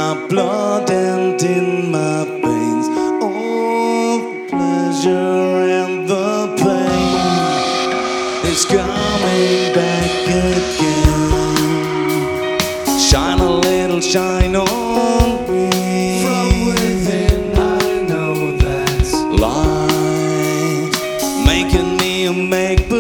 my blood and in my veins. All the pleasure and the pain is coming back again. Shine a little shine on me. From within I know that's Life making me a make-believe.